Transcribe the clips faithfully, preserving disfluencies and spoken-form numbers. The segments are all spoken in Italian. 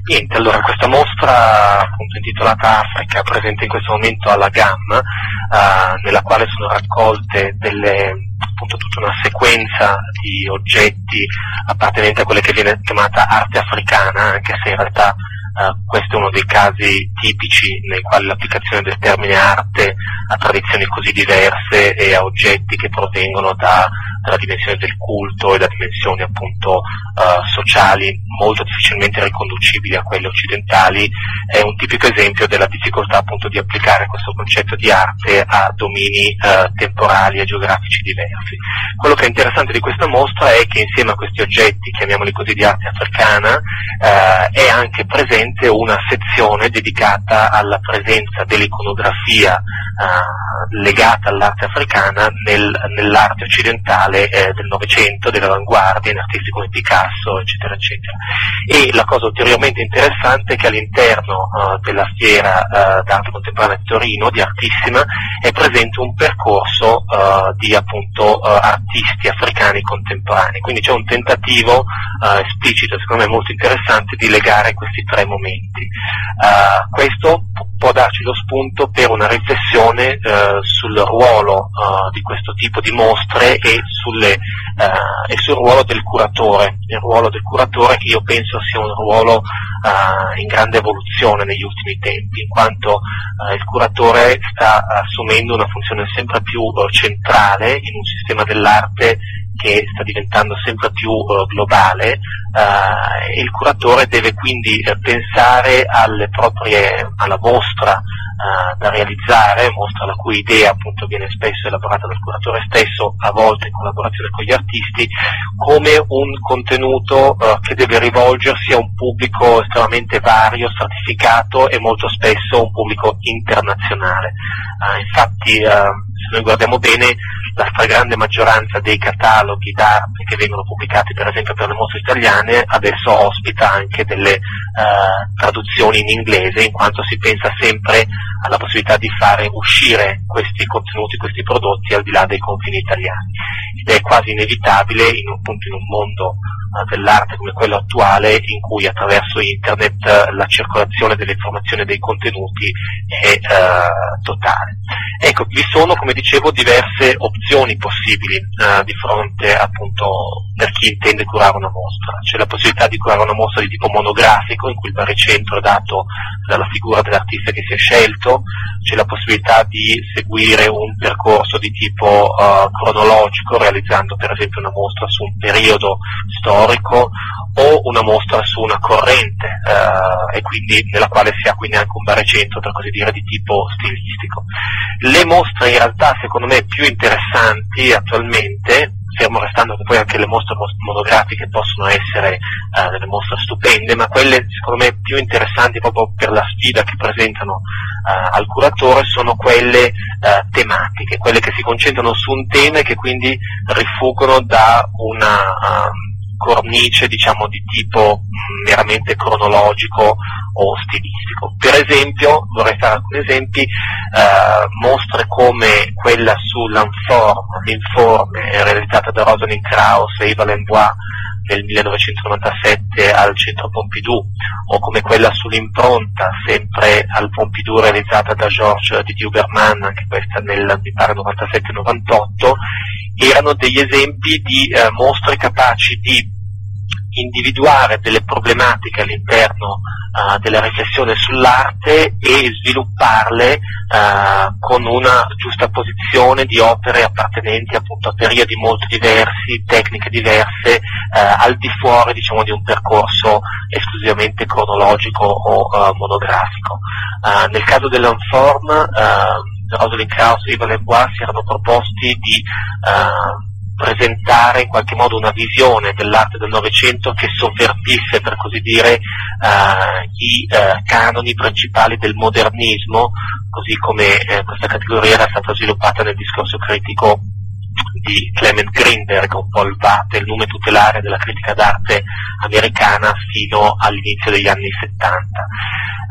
Niente, allora questa mostra appunto intitolata Africa, presente in questo momento alla GAM, eh, nella quale sono raccolte delle, appunto tutta una sequenza di oggetti appartenenti a quelle che viene chiamata arte africana, anche se in realtà Uh, questo è uno dei casi tipici nei quali l'applicazione del termine arte a tradizioni così diverse e a oggetti che provengono da, dalla dimensione del culto e da dimensioni appunto uh, sociali molto difficilmente riconducibili a quelle occidentali, è un tipico esempio della difficoltà appunto di applicare questo concetto di arte a domini uh, temporali e geografici diversi. Quello che è interessante di questa mostra è che insieme a questi oggetti, chiamiamoli così, di arte africana, uh, è anche presente una sezione dedicata alla presenza dell'iconografia eh, legata all'arte africana nel, nell'arte occidentale eh, del Novecento, dell'avanguardia, in artisti come Picasso, eccetera, eccetera. E la cosa ulteriormente interessante è che all'interno eh, della fiera eh, d'arte contemporanea di Torino, di Artissima, è presente un percorso eh, di appunto eh, artisti africani contemporanei, quindi c'è un tentativo eh, esplicito, secondo me molto interessante, di legare questi tre momenti. Uh, questo può darci lo spunto per una riflessione uh, sul ruolo uh, di questo tipo di mostre e, sulle, uh, e sul ruolo del curatore, il ruolo del curatore che io penso sia un ruolo uh, in grande evoluzione negli ultimi tempi, in quanto uh, il curatore sta assumendo una funzione sempre più uh, centrale in un sistema dell'arte che sta diventando sempre più uh, globale, uh, e il curatore deve quindi uh, pensare alle proprie, alla mostra uh, da realizzare, mostra la cui idea appunto viene spesso elaborata dal curatore stesso, a volte in collaborazione con gli artisti, come un contenuto uh, che deve rivolgersi a un pubblico estremamente vario, stratificato e molto spesso un pubblico internazionale. Uh, infatti uh, se noi guardiamo bene, la stragrande maggioranza dei cataloghi d'arte che vengono pubblicati per esempio per le mostre italiane adesso ospita anche delle uh, traduzioni in inglese, in quanto si pensa sempre alla possibilità di fare uscire questi contenuti, questi prodotti al di là dei confini italiani. Ed è quasi inevitabile in un, appunto, in un mondo uh, dell'arte come quello attuale, in cui attraverso internet uh, la circolazione delle informazioni e dei contenuti è uh, totale. Ecco, vi sono, come dicevo, diverse opzioni possibili uh, di fronte appunto per chi intende curare una mostra. C'è la possibilità di curare una mostra di tipo monografico, in cui il baricentro è dato dalla figura dell'artista che si è scelto, c'è la possibilità di seguire un percorso di tipo uh, cronologico, realizzando per esempio una mostra su un periodo storico o una mostra su una corrente, uh, e quindi nella quale si ha quindi anche un baricentro, per così dire, di tipo stilistico. Le mostre in realtà secondo me più interessanti attualmente, fermo restando che poi anche le mostre monografiche possono essere uh, delle mostre stupende, ma quelle secondo me più interessanti proprio per la sfida che presentano uh, al curatore sono quelle uh, tematiche, quelle che si concentrano su un tema e che quindi rifuggono da una uh, cornice, diciamo, di tipo meramente cronologico o stilistico. Per esempio, vorrei fare alcuni esempi, eh, mostre come quella sull'Informe, l'informe realizzata da Rosalind Krauss e Yves Lembois nel millenovecentonovantasette al Centro Pompidou, o come quella sull'impronta, sempre al Pompidou, realizzata da Georges Didier Huberman, anche questa nel, mi pare, novantasette novantotto, erano degli esempi di eh, mostre capaci di individuare delle problematiche all'interno uh, della riflessione sull'arte e svilupparle uh, con una giusta posizione di opere appartenenti appunto a periodi molto diversi, tecniche diverse, uh, al di fuori, diciamo, di un percorso esclusivamente cronologico o uh, monografico. Uh, nel caso dell'Informe, uh, Rosalind Krauss e Yves Lembois si erano proposti di uh, presentare in qualche modo una visione dell'arte del Novecento che sovvertisse, per così dire, uh, i uh, canoni principali del modernismo, così come eh, questa categoria era stata sviluppata nel discorso critico di Clement Greenberg, un po' il V A T, il nome tutelare della critica d'arte americana fino all'inizio degli anni settanta.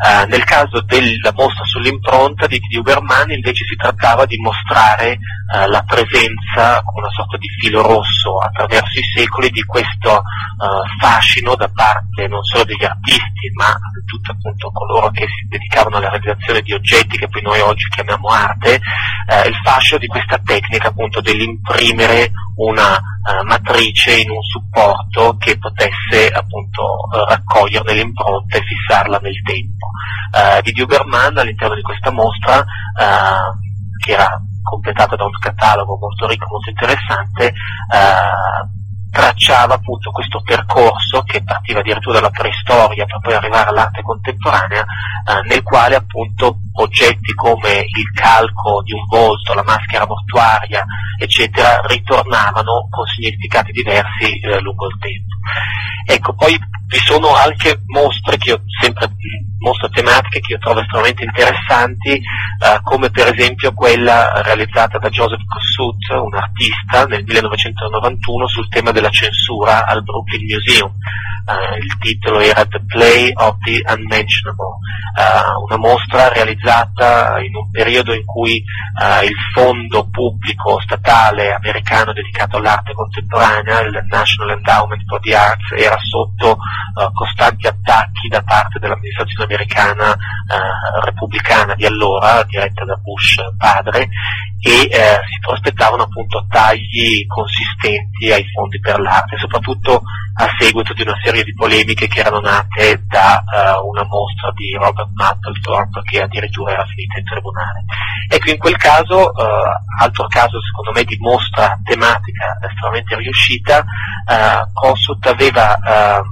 Uh, nel caso della mostra sull'impronta di, di Huberman invece si trattava di mostrare uh, la presenza, come una sorta di filo rosso attraverso i secoli, di questo uh, fascino da parte non solo degli artisti ma di tutti appunto coloro che si dedicavano alla realizzazione di oggetti che poi noi oggi chiamiamo arte, uh, il fascino di questa tecnica appunto dell'imprimere una uh, matrice in un supporto che potesse appunto uh, raccoglierne l'impronta e fissarla nel tempo. Uh, di Huberman all'interno di questa mostra, uh, che era completata da un catalogo molto ricco, molto interessante, uh, tracciava appunto questo percorso che partiva addirittura dalla preistoria per poi arrivare all'arte contemporanea, eh, nel quale appunto oggetti come il calco di un volto, la maschera mortuaria, eccetera, ritornavano con significati diversi eh, lungo il tempo. Ecco, poi vi sono anche mostre che io sempre mostre tematiche che io trovo estremamente interessanti, eh, come per esempio quella realizzata da Joseph Kossut, un artista, nel millenovecentonovantuno sul tema della censura al Brooklyn Museum. Uh, il titolo era The Play of the Unmentionable, uh, una mostra realizzata in un periodo in cui uh, il fondo pubblico statale americano dedicato all'arte contemporanea, il National Endowment for the Arts, era sotto uh, costanti attacchi da parte dell'amministrazione americana uh, repubblicana di allora, diretta da Bush padre, e eh, si prospettavano appunto tagli consistenti ai fondi per l'arte, soprattutto a seguito di una serie di polemiche che erano nate da uh, una mostra di Robert Mapplethorpe che addirittura era finita in tribunale. Ecco, in quel caso, uh, altro caso secondo me di mostra tematica estremamente riuscita, uh, Kossut aveva uh,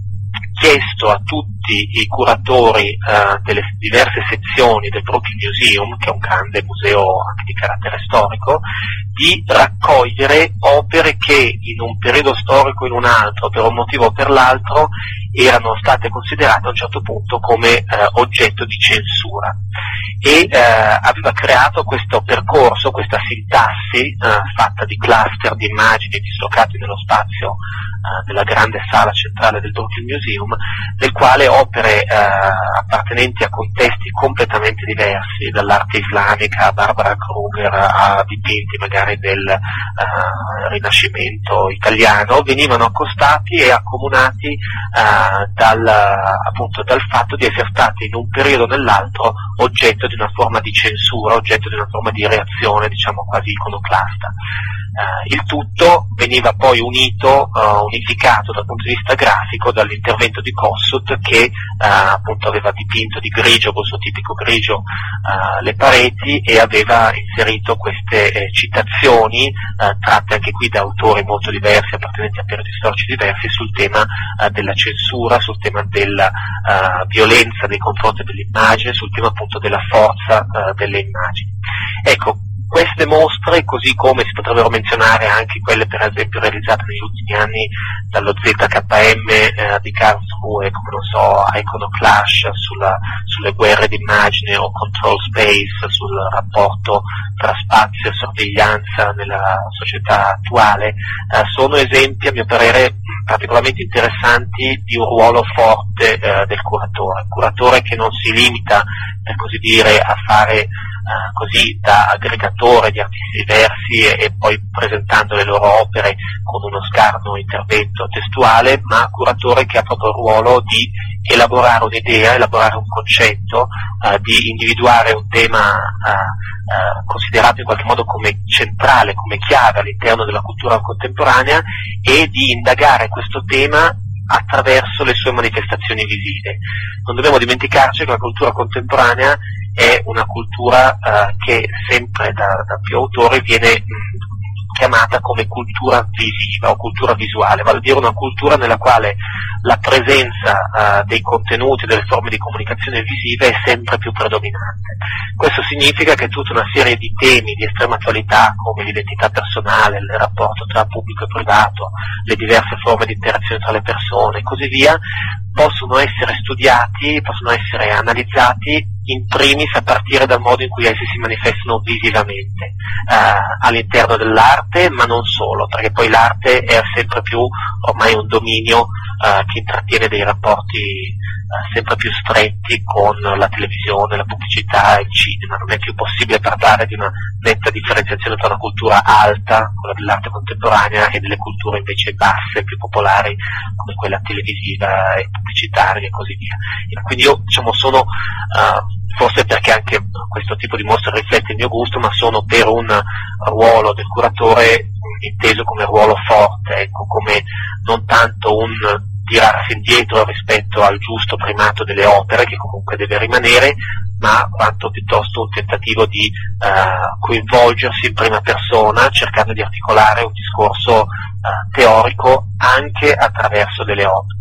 chiesto a tutti i curatori uh, delle diverse sezioni del Brooklyn Museum, che è un grande museo anche di carattere storico, di raccogliere opere che in un periodo storico o in un altro, per un motivo o per l'altro, erano state considerate a un certo punto come eh, oggetto di censura, e eh, aveva creato questo percorso, questa sintassi eh, fatta di cluster di immagini dislocati nello spazio eh, della grande sala centrale del Brooklyn Museum, nel quale opere eh, appartenenti a contesti completamente diversi, dall'arte islamica a Barbara Kruger a dipinti magari del eh, Rinascimento italiano, venivano accostati e accomunati eh, Dal, appunto, dal fatto di essere stati in un periodo o nell'altro oggetto di una forma di censura, oggetto di una forma di reazione, diciamo quasi iconoclasta. Uh, il tutto veniva poi unito, uh, unificato dal punto di vista grafico dall'intervento di Kossut, che uh, appunto aveva dipinto di grigio, col suo tipico grigio, uh, le pareti, e aveva inserito queste eh, citazioni uh, tratte anche qui da autori molto diversi, appartenenti a periodi storici diversi, sul tema uh, della censura, sul tema della uh, violenza nei confronti dell'immagine, sul tema appunto della forza uh, delle immagini. Ecco, queste mostre, così come si potrebbero menzionare anche quelle per esempio realizzate negli ultimi anni dallo Z K M eh, di Karlsruhe, come non so, Iconoclash sulla, sulle guerre d'immagine, o Control Space sul rapporto tra spazio e sorveglianza nella società attuale, eh, sono esempi a mio parere particolarmente interessanti di un ruolo forte eh, del curatore, curatore che non si limita, per così dire, a fare Uh, così da aggregatore di artisti diversi e, e poi presentando le loro opere con uno scarno intervento testuale, ma curatore che ha proprio il ruolo di elaborare un'idea, elaborare un concetto, uh, di individuare un tema uh, uh, considerato in qualche modo come centrale, come chiave all'interno della cultura contemporanea, e di indagare questo tema attraverso le sue manifestazioni visive. Non dobbiamo dimenticarci che la cultura contemporanea è una cultura uh, che sempre da, da più autori viene mh, chiamata come cultura visiva o cultura visuale, vale a dire una cultura nella quale la presenza uh, dei contenuti, delle forme di comunicazione visive è sempre più predominante. Questo significa che tutta una serie di temi di estrema attualità, come l'identità personale, il rapporto tra pubblico e privato, le diverse forme di interazione tra le persone e così via, possono essere studiati, possono essere analizzati in primis a partire dal modo in cui essi si manifestano visivamente uh, all'interno dell'arte, ma non solo, perché poi l'arte è sempre più ormai un dominio uh, che intrattiene dei rapporti uh, sempre più stretti con la televisione, la pubblicità e il cinema. Non è più possibile parlare di una netta differenziazione tra una cultura alta, quella dell'arte contemporanea, e delle culture invece basse, più popolari, come quella televisiva e pubblicitaria e così via. E quindi io, diciamo, sono uh, forse perché anche questo tipo di mostra riflette il mio gusto, ma sono per un ruolo del curatore inteso come ruolo forte, ecco, come non tanto un tirarsi indietro rispetto al giusto primato delle opere, che comunque deve rimanere, ma quanto piuttosto un tentativo di uh, coinvolgersi in prima persona, cercando di articolare un discorso uh, teorico anche attraverso delle opere.